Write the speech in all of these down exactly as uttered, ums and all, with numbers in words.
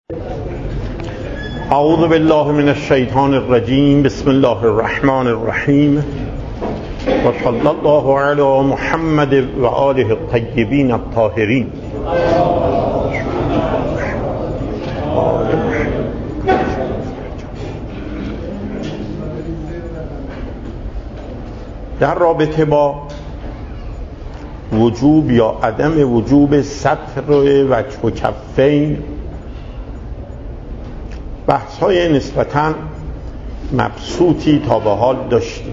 اعوذ بالله من الشیطان الرجیم. بسم الله الرحمن الرحیم و صلی الله علی محمد و آله الطیبین الطاهرین. در رابطه با وجوب یا عدم وجوب ستر وجه و کفین بحث های نسبتاً مبسوطی تا به حال داشتیم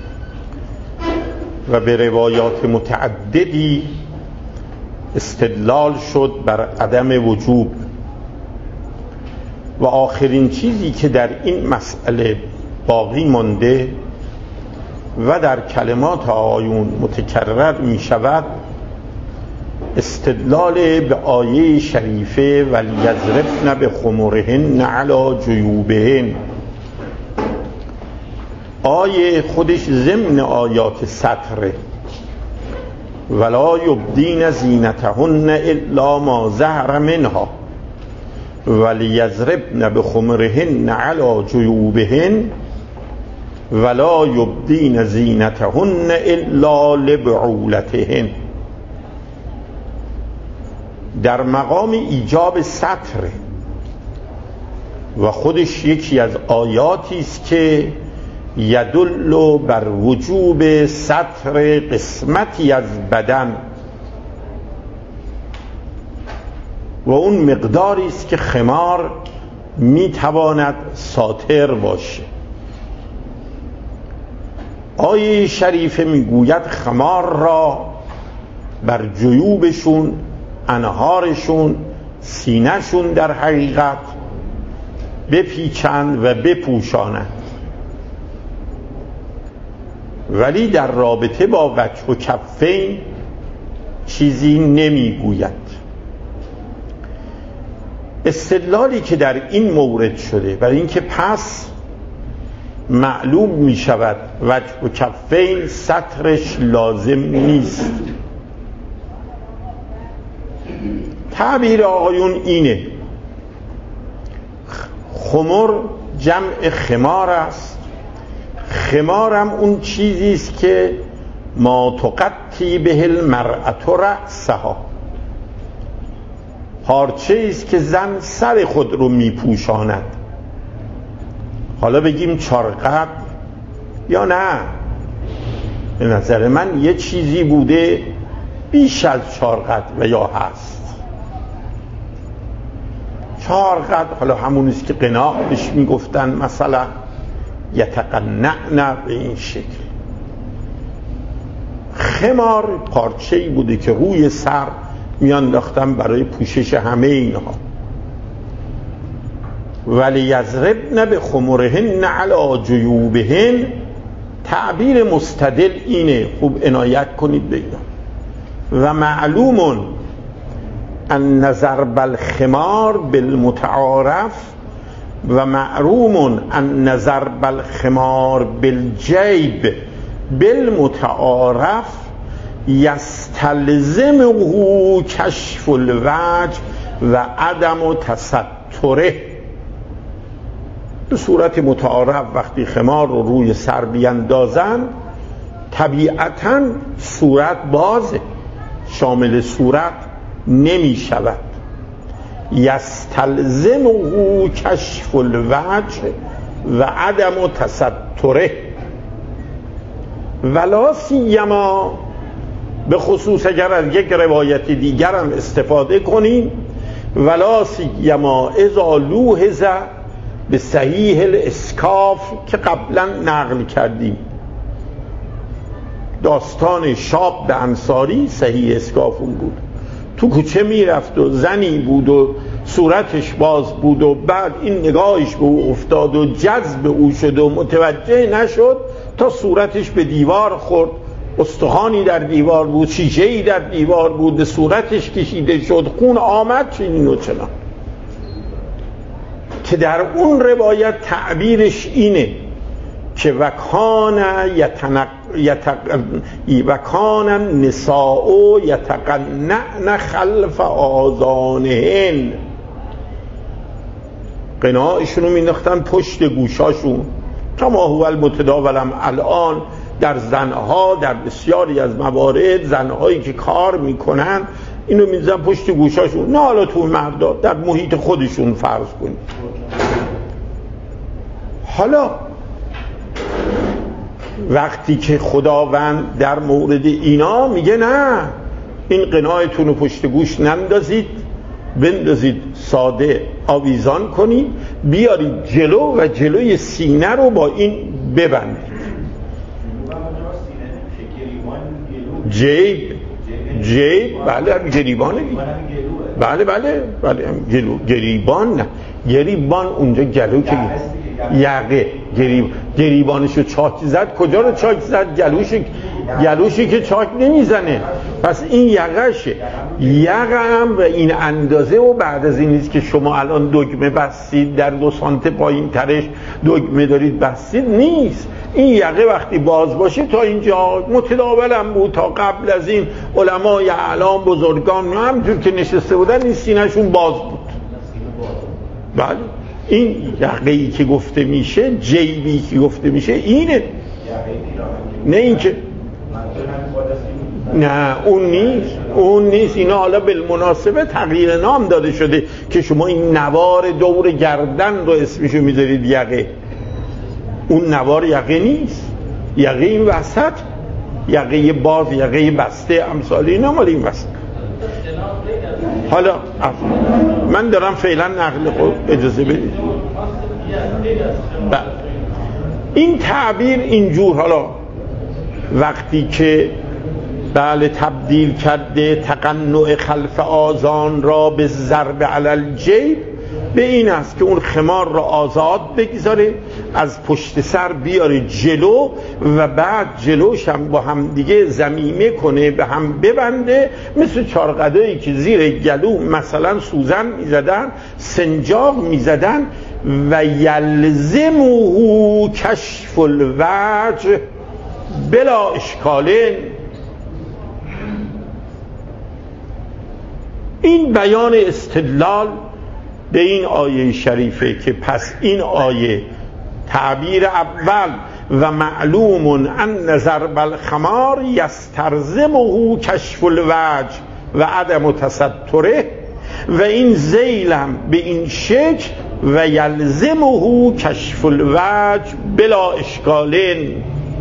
و به روایات متعددی استدلال شد بر عدم وجوب و آخرین چیزی که در این مسئله باقی مانده و در کلمات آیون متکرر می شود استدلال به آیه شریفه ولیضربن بخمرهن علی جیوبهن. آیه خودش ضمن آیات ستره، ولا یبدین زینتهن الا ما ظهر منها ولیضربن بخمرهن علی جیوبهن ولا یبدین زینتهن الا لبعولتهن. در مقام ایجاب ستره و خودش یکی از آیاتی است که یدل بر وجوب ستر قسمتی از بدن و اون مقداری است که خمار میتواند ساتر باشه. آیه شریفه میگوید خمار را بر جیوبشون، انهارشون، سینهشون در حقیقت بپیچند و بپوشانند، ولی در رابطه با وجه و کفین چیزی نمیگوید. استدلالی که در این مورد شده برای اینکه پس معلوم می شود وجه و کفین سترش لازم نیست. تعبیر آقایون اینه: خمر جمع خمار است. خمارم اون چیزی است که ما تقطی به المرأة رأسها، پارچه است که زن سر خود رو میپوشاند. حالا بگیم چارقد یا نه، به نظر من یه چیزی بوده بیش از چارقد و یا هست. چارقد حالا همون است که قناع بهش میگفتن، مثلا یتقنعن به این شکل. خمار پارچه‌ای بوده که روی سر میانداختن برای پوشش همه اینها. ولی یضربن بخمرهن علی جیوبهن، تعبیر مستدل اینه، خوب عنایت کنید به اینا. و معلوم ان ضرب الخمار بالمتعارف و معلوم ان ضرب الخمار بالجیب بالمتعارف یستلزمه کشف الوجه و عدم تستره. به صورت متعارف وقتی خمار رو روی سر بیندازن طبیعتاً صورت بازه، شامل صورت نمی شود. یستلزمه کشف الوجه و عدم تستره. ولا سیما، به خصوص اگر از یک روایت دیگر هم استفاده کنیم، ولا سیما اذا لوحظ به صحیح الاسکاف که قبلا نقل کردیم. داستان شاب انصاری صحیح اسکاف اون بود، تو کوچه میرفت و زنی بود و صورتش باز بود و بعد این نگاهش به او افتاد و جذب او شد و متوجه نشد تا صورتش به دیوار خورد. استخوانی در دیوار بود، شیشه‌ای در دیوار بود، به صورتش کشیده شد، خون آمد، چنین و چنان. که در اون روایت تعبیرش اینه که وکان یتنق یتق... وکان النساء یتقنعن خلف آذانهن. قناعشون رو مینداختن پشت گوشاشون. کما هو المتداولم الان در زنها، در بسیاری از موارد زنهایی که کار میکنن اینو میزن پشت گوشاشون، نه حالا تو مردا، در محیط خودشون فرض کنید. حالا وقتی که خداوند در مورد اینا میگه نه، این قناعتون رو پشت گوش نندازید، بندازید ساده آویزان کنید، بیارید جلو و جلوی سینه رو با این ببندید. جیب جیب بله هم گریبانه، بله بله بله گلو گریبان، نه گریبان اونجا گلو که یقه، گریب گریبانشو چاک زد، کجا رو چاک زد؟ گلوش گلوشی که چاک نمیزنه، پس این یقهشه. یقه هم و این اندازه و بعد از این نیست که شما الان دگمه بستید در دو سانت پایین ترش دگمه دارید بستید، نیست. این یقه وقتی باز باشه تا اینجا متداولم بود، تا قبل از این علمای اعلام بزرگان همونجور که نشسته بودن این سینه‌شون باز بود. بله این یقه‌ای که گفته میشه، جیبی که گفته میشه اینه، نه این که نه اون نیست، اون نیست. اینا حالا بالمناسبه تغییر نام داده شده که شما این نوار دور گردن رو اسمشو میذارید یقه. اون نوار یقه نیست، یقه این وسط، یقه باز، یقه بسته، امثال اینا مال این وسط. حالا من دارم فعلا نقل خود اجازه بدید. این تعبیر اینجور حالا وقتی که بله تبدیل کرده تقنع خلف آذان را به ضرب علی الجیب، به این است که اون خمار را آزاد بگذاره، از پشت سر بیاره جلو و بعد جلوش هم با هم دیگه ضمیمه کنه، به هم ببنده، مثل چارقدایی که زیر گلو مثلا سوزن میزدن، سنجاق میزدن. و یلزمه کشف الوجه بلا اشکالین. این بیان استدلال به این آیه شریفه که پس این آیه تعبیر اول و معلوم ان ضرب الخمار یستلزمه کشف الوجه و عدم تستره، و این زیلم به این شکل و یلزمه کشف الوجه بلا اشکالین.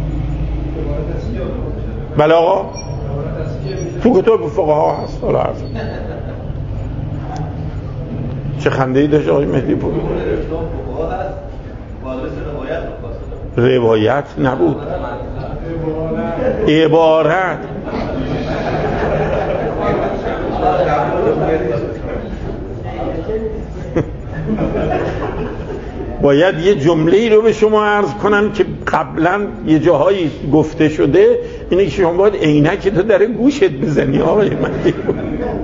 بله آقا تو کتاب فقها هست. حالا عرض چه خنده‌ای داشت آقای مهدی پور؟ روایت نبود، عبارت. باید یه جمله‌ای رو به شما عرض کنم که قبلا یه جاهایی گفته شده، اینه که شما باید عینک تو در گوشت بزنی آقای مهدی پور.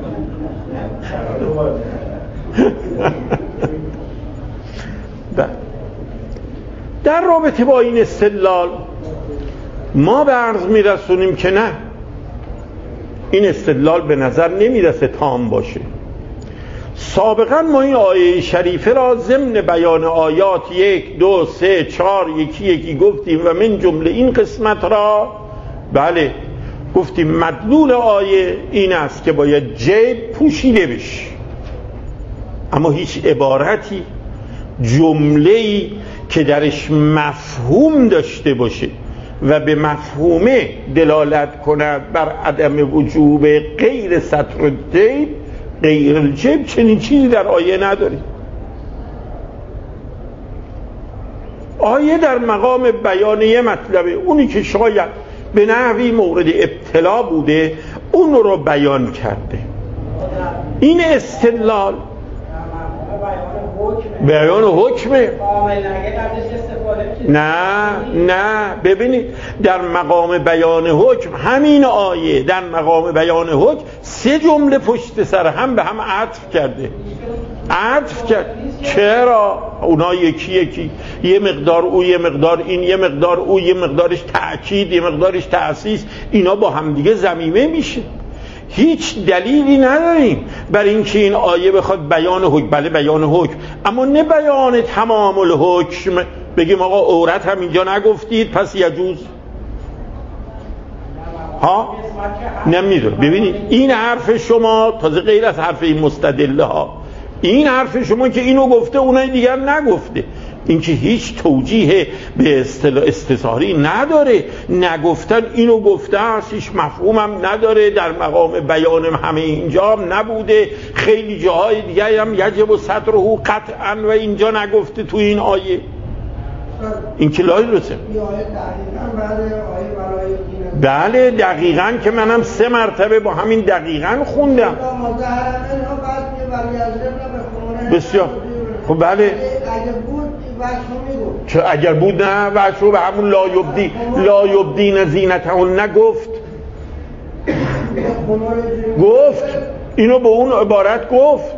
در رابطه با این استدلال ما به عرض میرسونیم که نه، این استدلال به نظر نمیرسه تام باشه. سابقا ما این آیه شریفه را ضمن بیان آیات یک دو سه چهار یکی یکی گفتیم و من جمله این قسمت را بله گفتیم مدلول آیه این است که باید جیب پوشیده بشه، اما هیچ عبارتی، جمله‌ای که درش مفهوم داشته باشه و به مفهومه دلالت کند بر عدم وجوب غیر سطر الجیب، غیر الجیب، چنین چیزی در آیه نداریم. آیه در مقام بیان یه مطلبه، اونی که شاید به نحوی مورد ابتلا بوده اون رو بیان کرده. این استدلال بیان حکمه. نه نه ببینید در مقام بیان حکم همین آیه در مقام بیان حکم سه جمله پشت سر هم به هم عطف کرده. عطف کرد. چرا؟ اونا یکی یکی، یه مقدار او، یه مقدار این، یه مقدار او، یه مقدارش تأکید، یه مقدارش تأسیس، اینا با هم دیگه ضمیمه میشه. هیچ دلیلی نداریم برای اینکه این آیه بخواد بیان حکم، بله بیان حکم، اما نه بیان تمام الحکم. بگیم آقا عورت هم اینجا نگفتید پس یجوز ها؟ نمیدونم. ببینید این حرف شما تازه غیر از حرف این مستدله ها، این حرف شما که اینو گفته اونای دیگر نگفته، این که هیچ توجیه به اصطلاح استظهاری نداره. نگفتن اینو گفته است، هیچ مفهومم نداره، در مقام بیان همه اینجا هم نبوده، خیلی جاهای دیگه هم یجب ستره قطعا و اینجا نگفته تو این آیه. این که لای درسته. بله دقیقاً که منم سه مرتبه با همین دقیقاً خوندم. بسیار خب بله چه اگر بود نه وشو به همون لا یبدی لا یبدین زینتهن نگفت گفت اینو به اون عبارت گفت.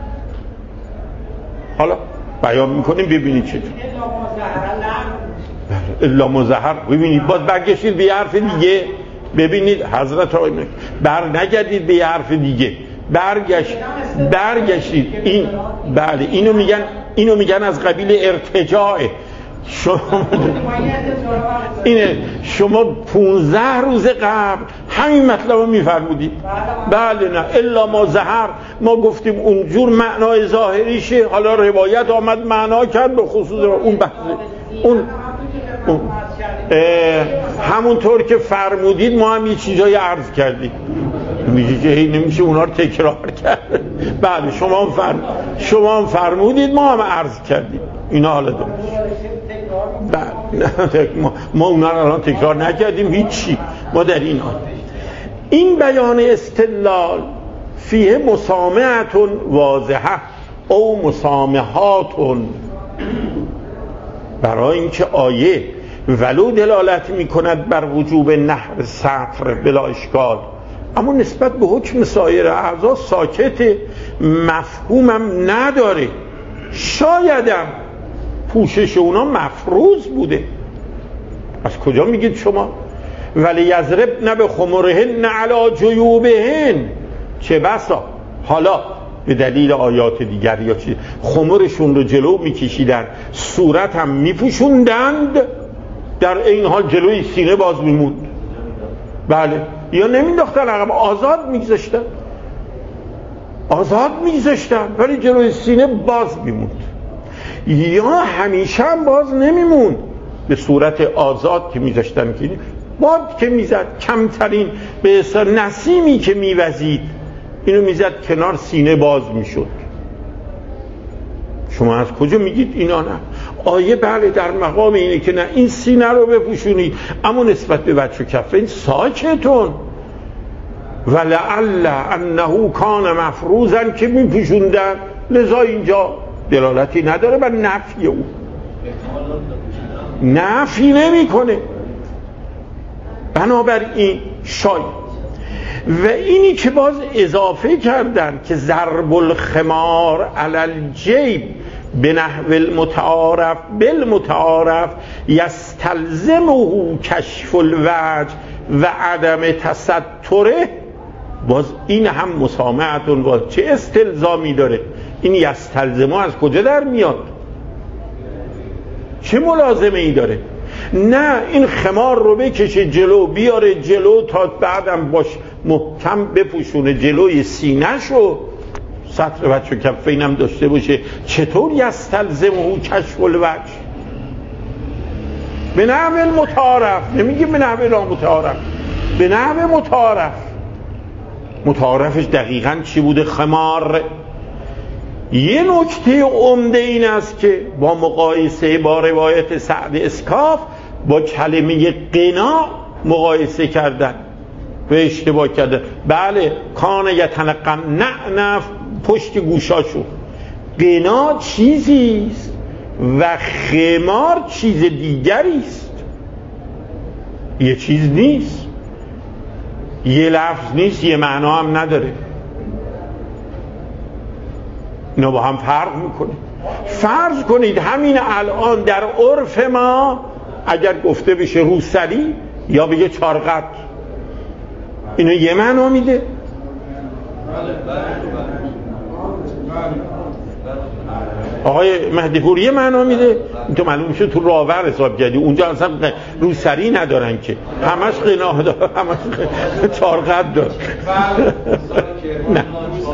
حالا بیان میکنیم ببینید چه الا مظهر. ببینید باز برگشتید به حرف دیگه، ببینید حضرت آقای بر نگردید به حرف دیگه، برگشت برگشتید این بله اینو میگن اینو میگن از قبیل ارتجاعه. شما اینه شما پونزده روز قبل همین مطلب رو میفرمودید. بله نه الا ما ظهر، ما گفتیم اونجور معنای ظاهریشه، حالا روایت آمد معنا کرد به خصوص اون بحث اون, اون. همونطور که فرمودید ما هم یه چیزایی عرض کردیم، میگه که هی نمیشه اونا رو تکرار کرد. بله شما هم فرم... شما هم فرمودید ما هم عرض کردیم اینا. حالا دو بله ما... ما اونا رو الان تکرار نکردیم هیچی. ما در این حال این بیان استدلال فیه مسامعت واضحه او مسامحات، برای اینکه آیه ولو دلالت میکند بر وجوب نحو سطر بلا اشکال، اما نسبت به حکم سایر اعضا ساکت، مفهومم نداره. شایدم پوشش اونا مفروض بوده. از کجا میگید شما ولی یضرب نه به خمرهن علی جیوبهن؟ چه بسا حالا به دلیل آیات دیگر یا چیز خمرشون رو جلو میکشیدن، صورت هم میپوشوندند، در این حال جلوی سینه باز میموند. بله یا نمینداختن عقب، آزاد میگذاشتن آزاد میگذاشتن ولی جلوی سینه باز میموند، یا همیشه هم باز نمیموند، به صورت آزاد که میذاشتن که باد که میزد کمترین به اصطلاح نسیمی که میوزید اینو میزد کنار سینه باز میشد. شما از کجا میگید اینا نه؟ آیه بله در مقام اینه که نه این سینه رو بپوشونید، اما نسبت به وجه و کفین ساکتون. ولعل انه کان مفروضا که میپوشوندن، لذا اینجا دلالتی نداره بر نفی او، نفی نمی کنه. بنابراین شاید و اینی که باز اضافه کردن که ضرب الخمار علی الجیب به نحو المتعارف بالمتعارف یستلزمه کشف الوجه و عدم تستره، باز این هم مسامعتون باز چه استلزامی داره؟ این یستلزمه از کجا در میاد؟ چه ملازمه ای داره؟ نه این خمار رو بکشه جلو، بیاره جلو تا بعدم باش محکم بپوشونه جلوی سینه‌شو، سطر وجه و کفین هم داشته باشه. چطور یستلزمه کشف الوجه؟ به نحو المتعارف، نمیگه به نحو نامتعارف، به نحو متعارف. متعارفش دقیقاً چی بوده؟ خمار. یه نکته عمده این است که با مقایسه با روایت سعد اسکاف با کلمه قنا مقایسه کردن و اشتباه کردن. بله کان یتنقم نعنف پشت گوشاشو، قنا چیزیست و خمار چیز دیگریست، یه چیز نیست، یه لفظ نیست، یه معنا هم نداره. اینا با هم فرق میکنه. فرض کنید همین الان در عرف ما اگر گفته بشه روسری یا بگه چارقط، اینو یه معنا میده، آقای مهدی پوری معنا میده. این تو معلوم میشه تو راور حساب کردی، اونجا اصلا روسری ندارن که، همش قناه دار، همش چارقد دار. نه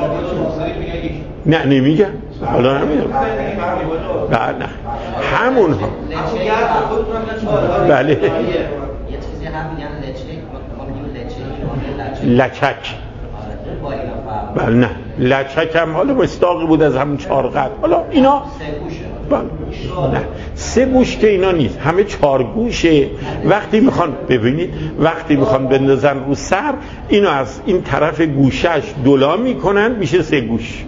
نه نمیگم، حالا نمیگم. نه نه همون ها. بله یه چیزی هم میگن لچک. بله نه لچک هم حالا مستاقی بود از همون چارقد. حالا اینا بله. نه سه گوش که اینا نیست، همه چهار گوشه. وقتی میخوان ببینید وقتی میخوان بندازن رو سر، اینو از این طرف گوشش دولا میکنن میشه سه گوش.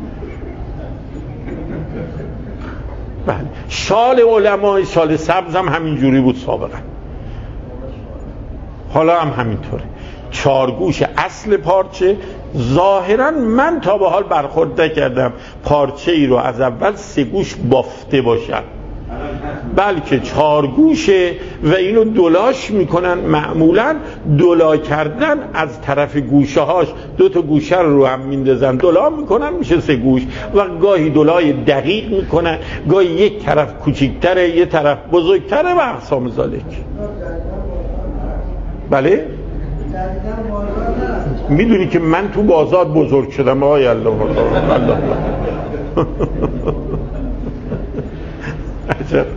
بله شال علمای شال سبز هم همینجوری بود سابقا، حالا هم همینطوره. چهار گوش اصل پارچه. ظاهرا من تا به حال برخورد نکردم پارچه ای رو از اول سه گوش بافته باشن، بلکه چهار گوشه و اینو دولاش میکنن. معمولا دولا کردن از طرف گوشه هاش دو تا گوشه رو هم میندازن دولا میکنن میشه سه گوش، و گاهی دولای دقیق میکنن، گاهی یک طرف کوچیک‌تره یک طرف بزرگتره و اقسام ذالک. بله میدونی که من تو بازار بزرگ شدم آقای الله الله عجب.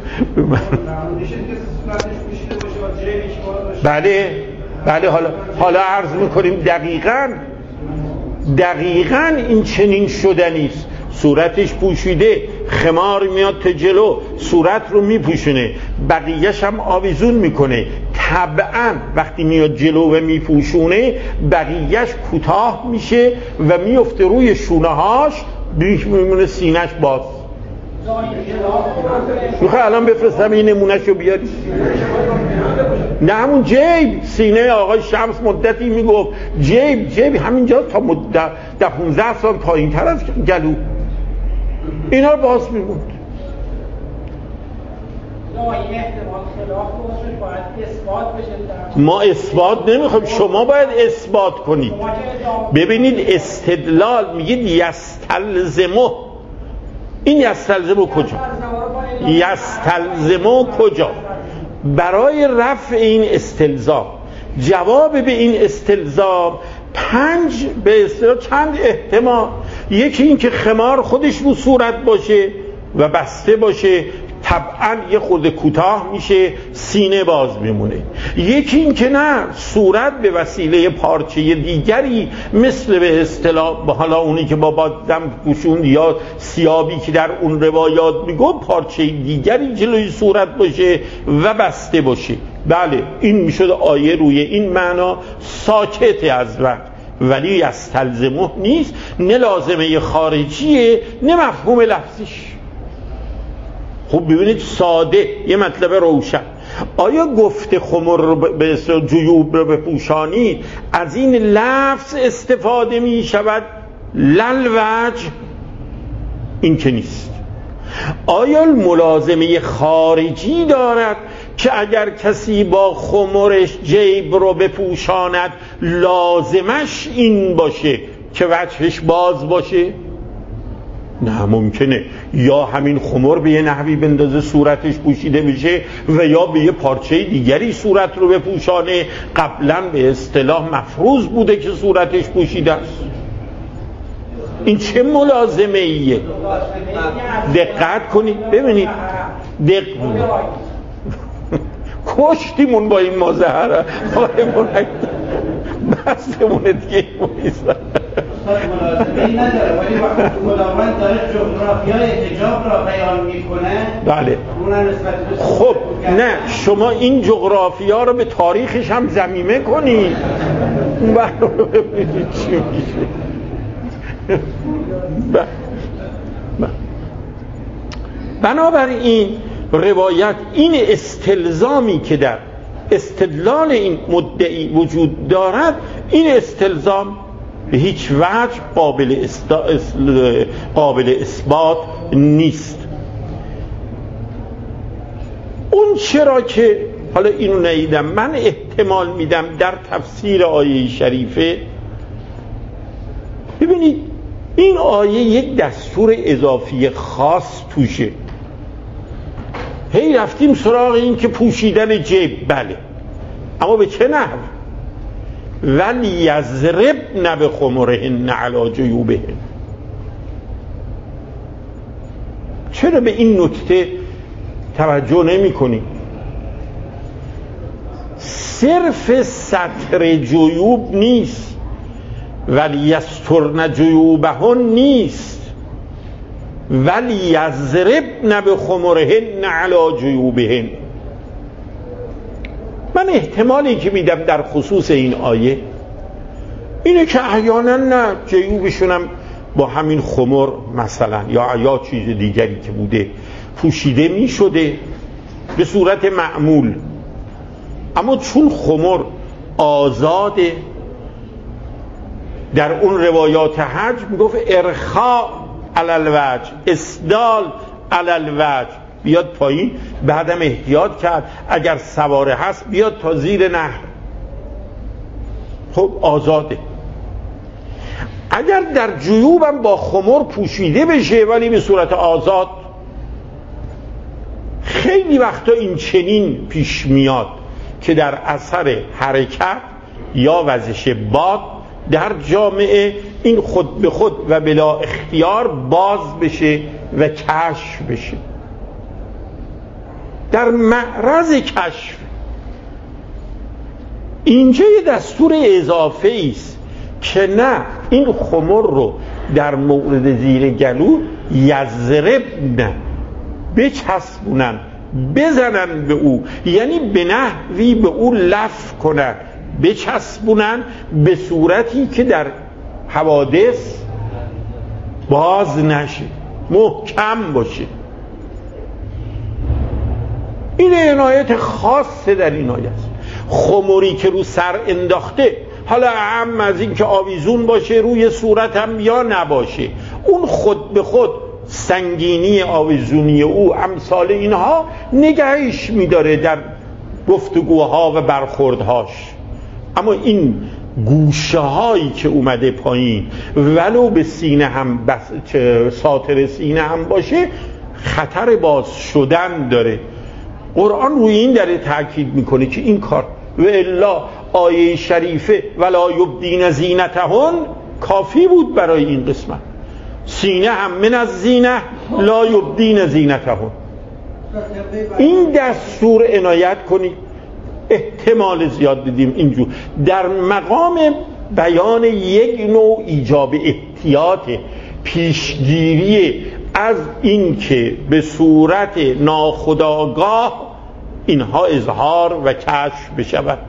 بله بله حالا حالا عرض میکنیم دقیقاً دقیقاً این چنین شدنیست. صورتش پوشیده، خمار میاد تا جلو صورت رو میپوشونه، بقیهش هم آویزون میکنه. طبعا وقتی میاد جلو و میپوشونه بقیهش کوتاه میشه و میفته روی شونه هاش، میمونه سینهش باز. میخوای الان بفرستم این نمونهشو بیاری؟ نه همون جیب سینه آقای شمس مدتی میگفت جیب جیب همینجا تا مدت ده پونزده سال پایین تر از گلو اینا رو باز میموند. ما اثبات نمیخوایم، شما باید اثبات کنید. ببینید استدلال میگید یستلزمو، این یستلزمو کجا؟ یستلزمو کجا؟ برای رفع این استلزام جواب به این استلزام پنج به اصطلاح چند احتمال. یکی این که خمار خودش رو صورت باشه و بسته باشه، طبعا یه خورده کوتاه میشه سینه باز میمونه. یکی این که نه، صورت به وسیله پارچه دیگری مثل به اصطلاح حالا اونی که با بادم پوشون یا ثیابی که در اون روایات میگه پارچه دیگری جلوی صورت باشه و بسته باشه. بله این میشد آیه روی این معنا ساکت از وقت، ولی یستلزمه نیست، نه لازمه خارجیه نه مفهوم لفظیش. خب ببینید ساده یه مطلب روشن. آیا گفته خمر رو به اصطلاح جیوب رو بپوشانید از این لفظ استفاده می شود للوجه؟ این که نیست. آیا ملازمه خارجی دارد که اگر کسی با خمرش جیب رو بپوشاند لازمش این باشه که وجهش باز باشه؟ نه ممکنه. یا همین خمر به یه نحوی بندازه صورتش پوشیده بشه و یا به یه پارچه دیگری صورت رو بپوشانه. قبلا به اصطلاح مفروض بوده که صورتش پوشیده است. این چه ملازمه ایه؟ دقت کنید ببینید، دقت کشتیمون با این مظاهره بستمونه دیگه مویزن ملازمه‌ای نداره، ولی وقتی خداوند داره جغرافیای حجاب را بیان میکنه بله خب نه شما این جغرافیا رو به تاریخش هم ضمیمه کنید، اون وقت رو ببینید چی میشه. بنابراین روایت این استلزامی که در استدلال این مدعی وجود دارد، این استلزام به هیچ وجه قابل, استا... قابل اثبات نیست. اون چرا که حالا اینو ندیدم، من احتمال میدم در تفسیر آیه شریفه ببینید این آیه یک دستور اضافی خاص توشه. هی رفتیم سراغ این که پوشیدن جیب، بله، اما به چه نحو؟ ولی یضربن بخمرهن علی جیوبهن. چرا به این نکته توجه نمی کنی؟ صرف ستر جیوب نیست، ولی یسترن جیوبهن نیست، ولی یضربن بخمرهن علی جیوبهن. من احتمالی که میدم در خصوص این آیه اینه که احیانا نه جیوبشونم با همین خمر مثلا یا یا چیز دیگری که بوده پوشیده می شده به صورت معمول، اما چون خمر آزاده، در اون روایات حج میگفت ارخاء علی الوجه، اسدال علی الوجه، بیاد پایین، بعدم احتیاط کرد اگر سواره هست بیاد تا زیر نهر. خب آزاده. اگر در جیوبم با خمر پوشیده بشه ولی به صورت آزاد، خیلی وقتا این چنین پیش میاد که در اثر حرکت یا وزش باد در جامعه این خود به خود و بلا اختیار باز بشه و کشف بشه. در معرض کشف اینجا یه دستور اضافه است که نه، این خمر رو در مورد زیر گلو یضربن، بچسبونن، بزنن به او، یعنی به نحوی به او لف کنن، بچسبونن به صورتی که در حوادث باز نشه، محکم باشه. این عنایت خاصه در این آیه است. خمری که رو سر انداخته، حالا اهم از این که آویزون باشه روی صورت هم یا نباشه، اون خود به خود سنگینی آویزونی او امثال اینها نگهش میداره در گفتگوها و برخوردهاش. اما این گوشه هایی که اومده پایین ولو به سینه هم بس... ساتر سینه هم باشه خطر باز شدن داره. قرآن روی این داره تاکید میکنه که این کار و الا آیه شریفه ولا یبدین زینتهن کافی بود برای این قسمت. سینه هم من از زینه لا یبدین زینتهن. این دستور عنایت کنید، احتمال زیاد دیدیم اینجور در مقام بیان یک نوع ایجاب احتیاط، پیشگیری از این که به صورت ناخودآگاه اینها اظهار و کشف بشود.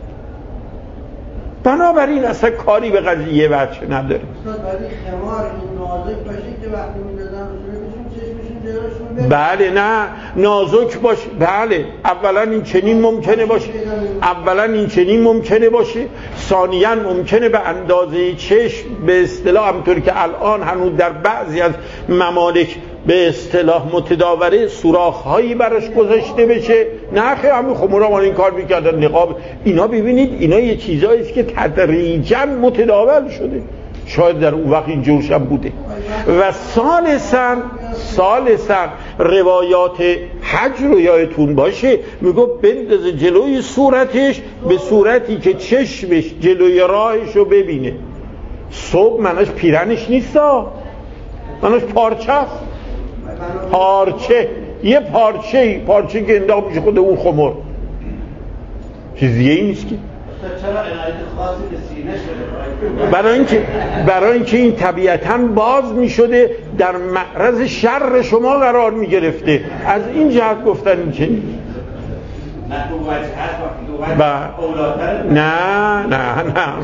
بنابراین اصلا کاری به قضیه وجه نداره. استاد ولی خمار این نازک باشه که وقتی می‌دادن رسولشون چشمشون جلوشون ببینه. بله نه نازک باشه، بله اولا این چنین ممکنه باشه، اولا این چنین ممکنه باشه، ثانیاً ممکنه به اندازه چشم به اصطلاح همونطوری که الان هنوز در بعضی از ممالک به اصطلاح متداوره سوراخ‌هایی براش گذاشته بشه. نه خیلی همین خمرها این کار میکردن، نقاب اینا. ببینید اینا یه چیزایی است که تدریجاً متداول شده، شاید در اون وقت این جورش هم بوده. و ثالثاً ثالثاً روایات حج رو یادتون باشه میگو بندازه جلوی صورتش به صورتی که چشمش جلوی راهش رو ببینه. صبح منش پیرنش نیستا، منش پارچه است، پارچه، یه پارچه پارچه که انداخت میشه خود اون خمر، چیزیه ای نیست که. چرا عنایت خاصی به سینه شده؟ برای اینکه برای اینکه این طبیعتاً باز میشده، در معرض شر شما قرار میگرفته. از این جهت گفتن این چنین. نه تو وجه هست وقتی تو وجه اولادتر؟ نه نه نه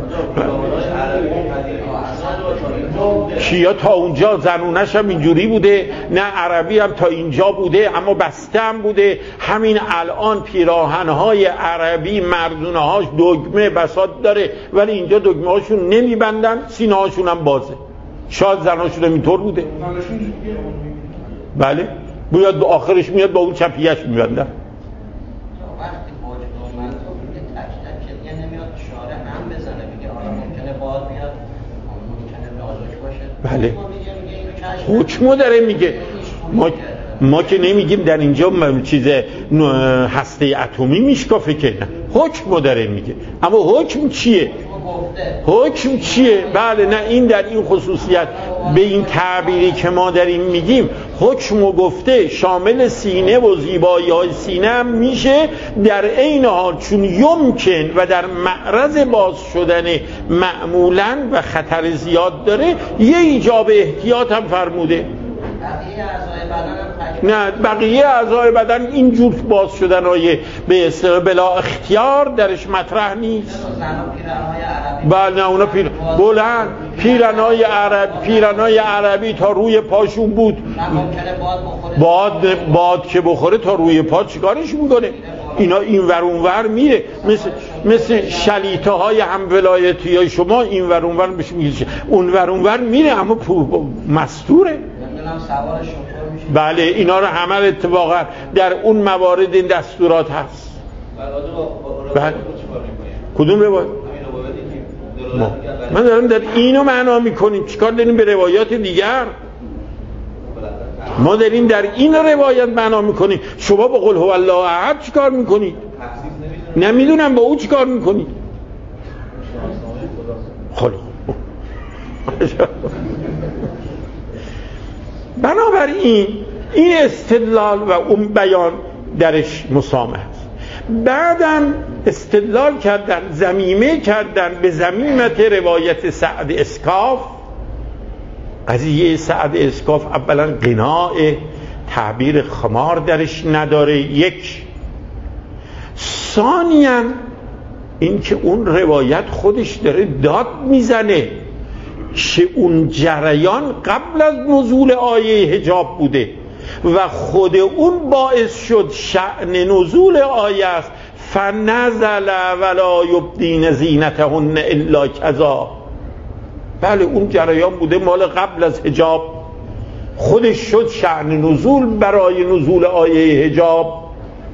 شیعه تا اونجا زنونش هم اینجوری بوده، نه عربی هم تا اینجا بوده، اما بسته هم بوده. همین الان پیراهنهای عربی مردونه هاش دگمه بساط داره، ولی اینجا دگمه هاشون نمیبندن، سینه هاشون هم بازه. شاید زناشون هم اینطور بوده. بله بیاد به آخرش میاد با اون چپیهش میبندن. بله حکمو داره میگه. ما ما که نمیگیم در اینجا چیز هسته اتمی میشکافه که نه، حکمو داره میگه. اما حکم چیه؟ حکم چیه؟ بله نه، این در این خصوصیت به این تعبیری که ما داریم میگیم حکمو گفته شامل سینه و زیبایی های سینه هم میشه، در عین حال چون یمکن و در معرض باز شدن معمولا و خطر زیاد داره یه ایجاب احتیاط هم فرموده. نه بقیه اعضای بدن اینجور باز شدن های به اصطلاح بلا اختیار درش مطرح نیست. بله نه اونا پیر بلند پیرنای عرب پیرنای عربی تا روی پاشون بود. باد باد که بخوره تا روی پا چیکارش میکنه؟ اینا این ور اون ور میره، مثل مثل شلیته های هم ولایتی های شما این ور اون ور بهش میگه اون ور اون ور میره اما مستوره. بله اینا رو همه اتفاقا در اون موارد این دستورات هست. بله کدوم روایت؟ ما. من دارم در اینو معنا میکنیم، چیکار داریم به روایات دیگر؟ ما داریم در این روایت معنا میکنیم. شما با قل هو الله احد چیکار میکنید؟ نمیدونم با او چیکار میکنید؟ خب بنابراین این استدلال و اون بیان درش مسامح است. بعدم استدلال کردن، ضمیمه کردن به ضمیمت روایت سعد اسکاف. قضیه سعد اسکاف اولا قناع تعبیر خمار درش نداره، یک. ثانیاً این که اون روایت خودش داره داد میزنه که اون جریان قبل از نزول آیه حجاب بوده و خود اون باعث شد شأن نزول آیه است فنزل ولا یبدین زینتهن الا کذا. بله اون جریان بوده مال قبل از حجاب، خودش شد شأن نزول برای نزول آیه حجاب.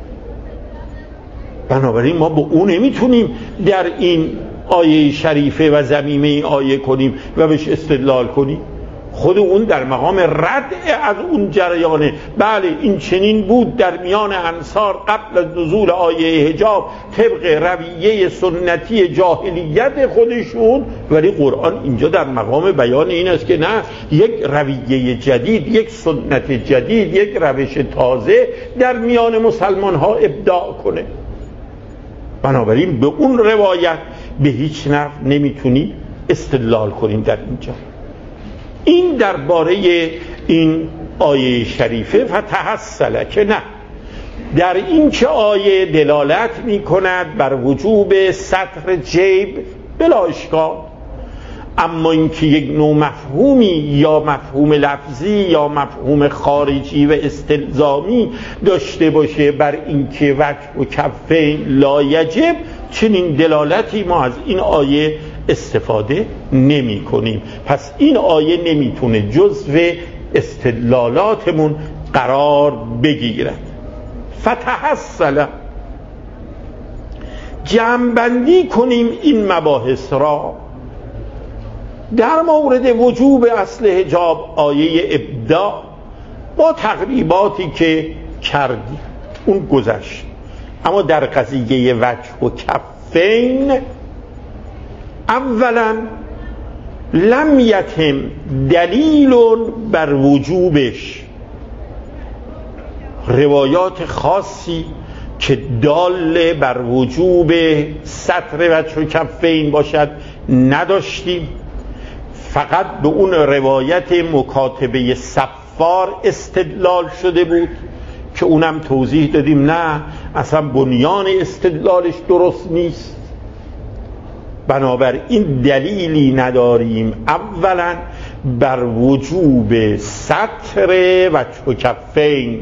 بنابراین ما با اون نمیتونیم در این آیه شریفه و ضمیمه این آیه کنیم و بهش استدلال کنیم. خود اون در مقام رد از اون جریانه. بله این چنین بود در میان انصار قبل از نزول آیه حجاب طبق رویه سنتی جاهلیت خودشون، ولی قرآن اینجا در مقام بیان این است که نه، یک رویه جدید، یک سنت جدید، یک روش تازه در میان مسلمان ها ابداع کنه. بنابراین به اون روایت به هیچ نحو نمیتونی استدلال کنیم در اینجا. این درباره این آیه شریفه فتحصل که نه، در این که آیه دلالت میکند بر وجوب سطر جیب بلا اشکال، اما اینکه یک نوع مفهومی یا مفهوم لفظی یا مفهوم خارجی و استلزامی داشته باشه بر اینکه وجه و کفین لا یجب، چنین دلالتی ما از این آیه استفاده نمی کنیم. پس این آیه نمیتونه جزو استدلالاتمون قرار بگیرد. فتحصل، جمع‌بندی کنیم این مباحث را. در مورد وجوب اصل حجاب آیه ابداع با تقریباتی که کردیم اون گذشت، اما در قضیه وجه و کفین اولا لم یتم دلیل بر وجوبش، روایات خاصی که دال بر وجوب سطر وجه و کفین باشد نداشتیم. فقط به اون روایت مکاتبه صفار استدلال شده بود که اونم توضیح دادیم نه، اصلا بنیان استدلالش درست نیست. بنابراین دلیلی نداریم اولا بر وجوب سطر وجه و کفین.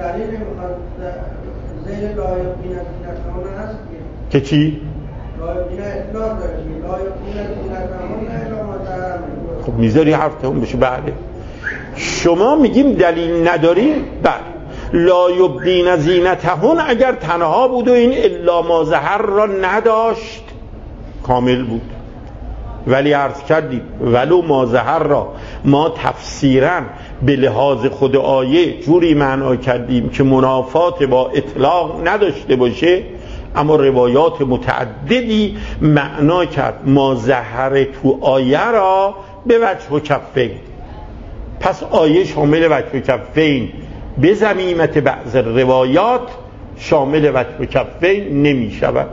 که چی؟ خب میذاری حرف اون بشه. بله شما میگیم دلیل نداریم. بله لا یبدین زینتهن اگر تنها بود و این الا ما ظهر را نداشت کامل بود. ولی عرض کردیم ولو مازهر را ما تفسیراً به لحاظ خود آیه جوری معنا کردیم که منافات با اطلاق نداشته باشه، اما روایات متعددی معنا کرد مازهر تو آیه را به وجه و کفین. پس آیه شامل وجه و کفین به ضمیمت بعض روایات شامل وجه و کفین نمی شود.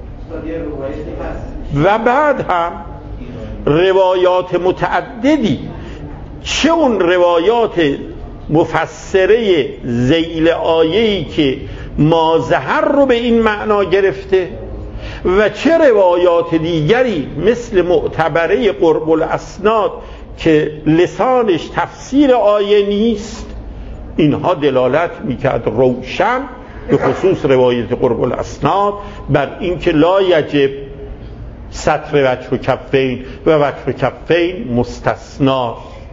و بعد هم روایات متعددی، چه اون روایات مفسره ذیل آیه‌ای که مازهر رو به این معنا گرفته و چه روایات دیگری مثل معتبره قرب الاسناد که لسانش تفسیر آیه نیست، اینها دلالت میکرد روشن به خصوص روایت قرب الاسناد بر اینکه لا یجب سطر وجه و کفین و وجه و کفین مستثنا.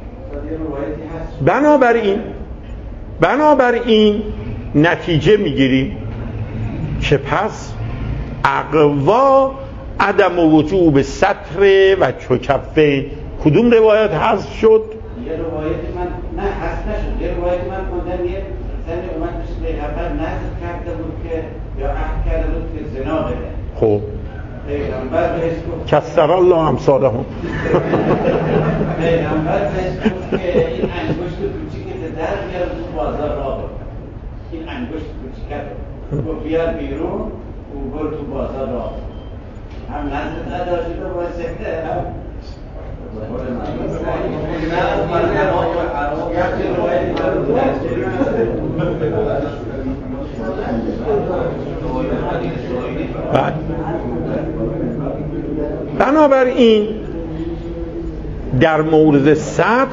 بنابراین بنابراین نتیجه میگیریم که پس اقوا عدم وجوب سطر وجه و کفین. کدوم روایت حذف شد؟ یه روایت من نه حذف نشد، یه روایت من خوندم یه زنی اومد پیش پیغمبر نذر کرده بود که یا عهد کرده بود که زنا بده. خب پیغمبر بهش گفت کسر الله امثالهم. پیغمبر بهش گفت که این انگشت کوچیکت در بیار تو بازار راه برو. این انگشت کوچیکت رو بیار بیرون و برو تو بازار راه برو. هم نذر ادا شده باشه هم بنابراین در مورد سطر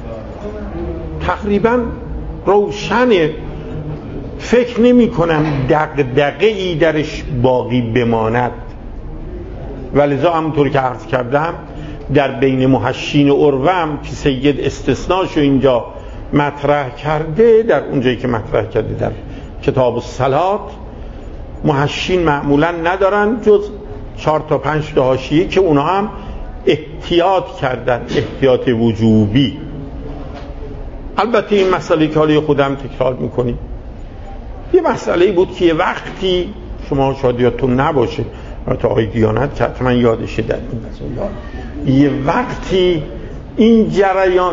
تقریبا روشنه، فکر نمی کنم دغدغه‌ای درش باقی بماند. ولذا همونطور که عرض کردم در بین محشین اروم که سید استثناشو اینجا مطرح کرده، در اونجایی که مطرح کرده در کتاب الصلات، محشین معمولا ندارن جز چهار تا پنج تا حاشیه که اونها هم احتیاط کردن، احتیاط وجوبی. البته این مسئله که حالی خودم تکرار میکنیم، یه مسئله بود که یه وقتی شما شاید یادتون نباشه، تا آقای دیانت که حتما یادشه در این مسئله، یه وقتی این جریان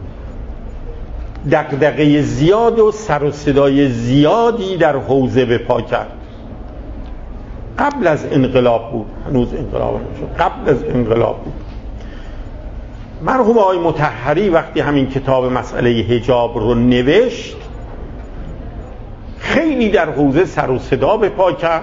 دغدغه زیاد و سر و صدای زیادی در حوزه به پا کرد. قبل از انقلاب بود، هنوز انقلاب نشد، قبل از انقلاب بود. مرحوم آقای مطهری وقتی همین کتاب مسئله حجاب رو نوشت، خیلی در حوزه سر و صدا به پا کرد.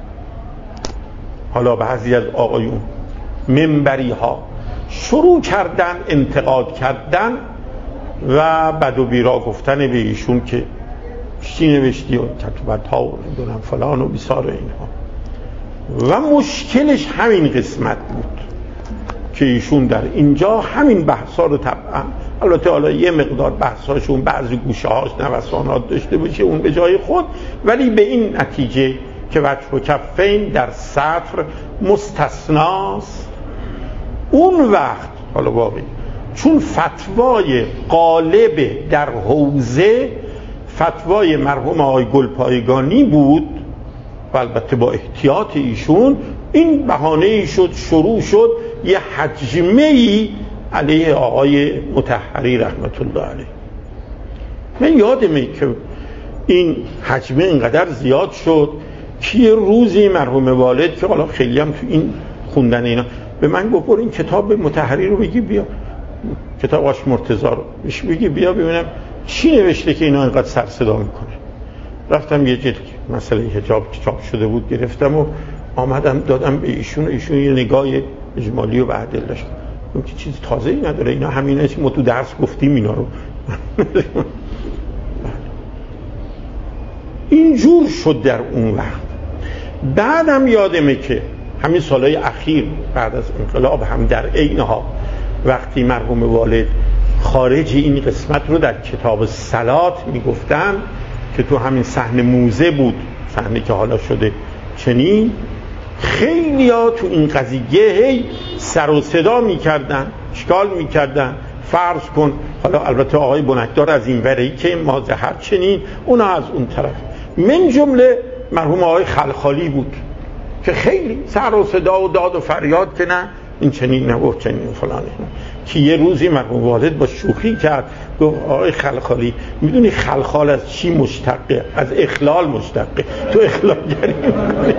حالا بعضی از آقایون منبری ها شروع کردن انتقاد کردن و بد و بیرا گفتن به ایشون که چی نوشتی و کتابت ها و نمیدونم فلان و بیسار اینها. و مشکلش همین قسمت بود که ایشون در اینجا همین بحثا رو طبعا، البته حالا یه مقدار بحثاشون بعضی گوشه هاش نوسانات داشته باشه اون به جای خود، ولی به این نتیجه که وجه و کفین در سطر مستثناست. اون وقت حالا واقعی چون فتوای غالب در حوزه فتوای مرحوم آقای گلپایگانی بود و البته با احتیاط ایشون، این بهانه ای شد، شروع شد یه حجمه ای علیه آقای مطهری رحمت الله علیه. من یادمه که این حجمه اینقدر زیاد شد که یه روزی مرحوم والد که حالا خیلی هم تو این خوندن اینا به من گفت این کتاب مطهری رو بگی بیا، کتاب آش مرتضی رو بگی بیا ببینم چی نوشته که اینا اینقدر سر صدا میکنه. رفتم یه جلد مسئله حجاب چاپ شده بود گرفتم و آمدم دادم به ایشون. ایشون یه نگاه اجمالی و بعدل داشت، اون که چیز تازه‌ای نداره، اینا همینه که ما تو درس گفتیم اینا رو. اینجور شد در اون وقت. بعدم یادمه که همین سالهای اخیر بعد از انقلاب هم در عینها وقتی مرحوم والد خارج این قسمت رو در کتاب صلات میگفتن که تو همین صحنه موزه بود، صحنه که حالا شده چنین، خیلی ها تو این قضیه هی سر و صدا میکردن، اشکال میکردن. فرض کن حالا البته آقای بنکدار از این وری که مازهر چنین، اونا از اون طرف، من جمله مرحوم آقای خلخالی بود که خیلی سر و صدا و داد و فریاد که نه این چنین نگفت چنین فلانه، که یه روزی مرحوم والد با شوخی کرد، گفت آقای خلخالی میدونی خلخال از چی مشتقه؟ از اخلال مشتقه، تو اخلالگری میکنی.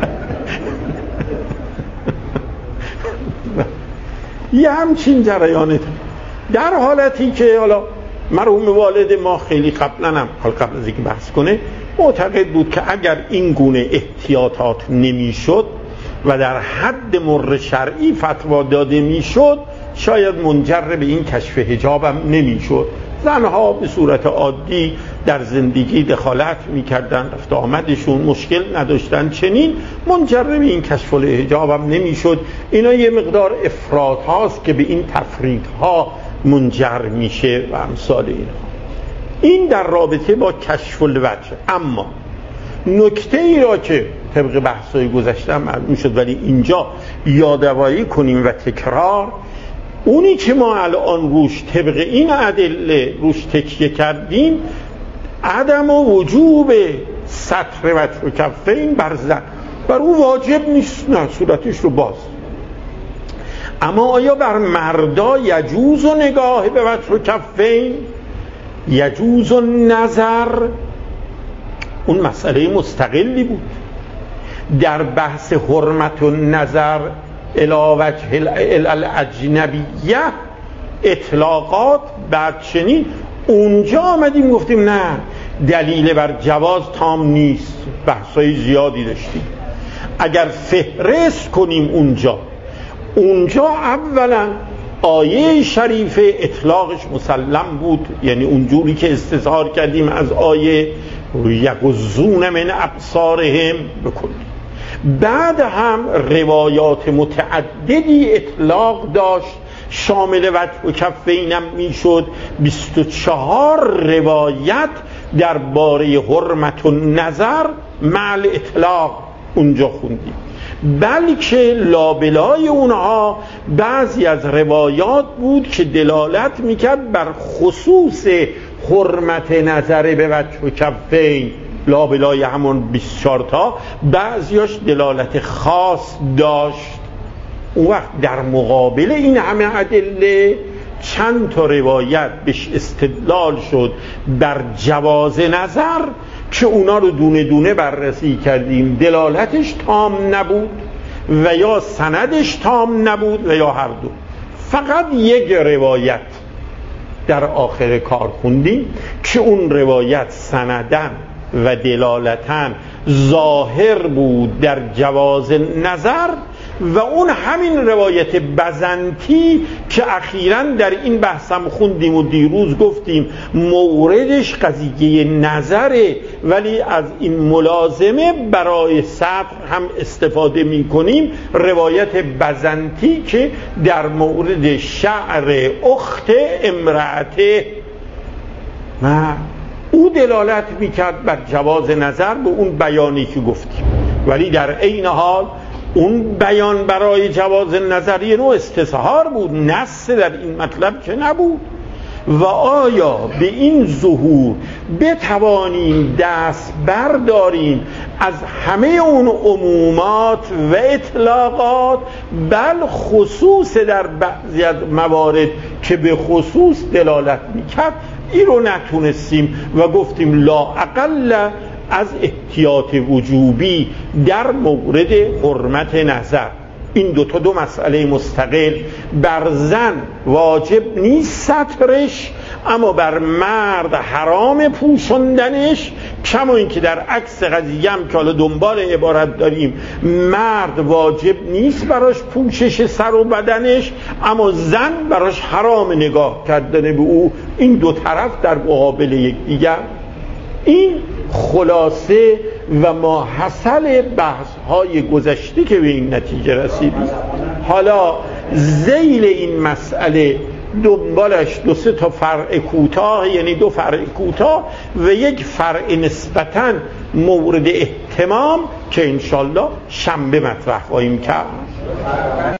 یه همچین جریانه، در حالتی که حالا مرحوم والد ما خیلی قبلا هم حال قبل از اینکه بحث کنه معتقد بود که اگر این گونه احتیاطات نمیشد و در حد مر شرعی فتوا داده میشد شاید منجر به این کشف حجاب هم نمیشد. زنها به صورت عادی در زندگی دخالت میکردن، رفت آمدشون مشکل نداشتن، چنین منجر به این کشف الحجاب هم نمیشد. اینا یه مقدار افراط هاست که به این تفریط ها منجر میشه و امثال اینا. این در رابطه با کشف الوجه. اما نکته ای را که طبق بحث‌های گذشته معلوم شد ولی اینجا یادآوری کنیم و تکرار، اونی که ما الان روش طبق این ادله روش تکیه کردیم عدم و وجوب سطر وجه و کفین بر زن، بر او واجب نیست، نه صورتش رو باز. اما آیا بر مردا یجوز و نگاه به وجه و کفین، یجوز و نظر، اون مسئله مستقلی بود. در بحث حرمت و نظر الی وجه الاجنبیه اطلاقات بعد چنین اونجا آمدیم گفتیم نه دلیل بر جواز تام نیست، بحثای زیادی داشتیم. اگر فهرست کنیم اونجا اونجا اولا آیه شریف اطلاقش مسلم بود، یعنی اونجوری که استظهار کردیم از آیه یغضون من ابصارهم بکنیم. بعد هم روایات متعددی اطلاق داشت شامل وجه و کفینم میشد. بیست و چهار روایت درباره حرمت و نظر مع اطلاق اونجا خوندیم، بلکه لابلای اونها بعضی از روایات بود که دلالت میکرد بر خصوص حرمت نظر به وجه و کفین. لابلای همون بیست و چهار تا بعضیاش دلالت خاص داشت. اون وقت در مقابل این همه ادله چند تا روایت بهش استدلال شد بر جواز نظر که اونا رو دونه دونه بررسی کردیم. دلالتش تام نبود و یا سندش تام نبود و یا هر دو. فقط یک روایت در آخر کار خوندیم که اون روایت سندن و دلالتن ظاهر بود در جواز نظر و اون همین روایت بزنتی که اخیراً در این بحثم خوندیم و دیروز گفتیم موردش قضیه نظره، ولی از این ملازمه برای سطر هم استفاده می کنیم. روایت بزنتی که در مورد شعر اخت امرأته و او دلالت میکرد بر جواز نظر به اون بیانی که گفتیم، ولی در عین حال اون بیان برای جواز نظر یه نوع استظهار بود، نص در این مطلب که نبود. و آیا به این ظهور بتوانیم دست برداریم از همه اون عمومات و اطلاقات، بل خصوص در بعضی از موارد که به خصوص دلالت میکرد این رو نتونستیم و گفتیم لا اقل از احتیاط وجوبی در مورد حرمت نظر. این دوتا دو مسئله مستقل. بر زن واجب نیست سترش، اما بر مرد حرام پوشندنش، کما اینکه در عکس قضیه هم که حالا دنبال عبارت داریم مرد واجب نیست براش پوشش سر و بدنش، اما زن براش حرام نگاه کردن به او. این دو طرف در مقابل یکدیگر. این خلاصه و ماحصل بحث های گذشته که به این نتیجه رسیدیم. حالا ذیل این مسئله دنبالش دو سه تا فرع کوتاه، یعنی دو فرع کوتاه و یک فرع نسبتاً مورد احتمال تمام که انشالله شنبه مطرح خواهیم کرد.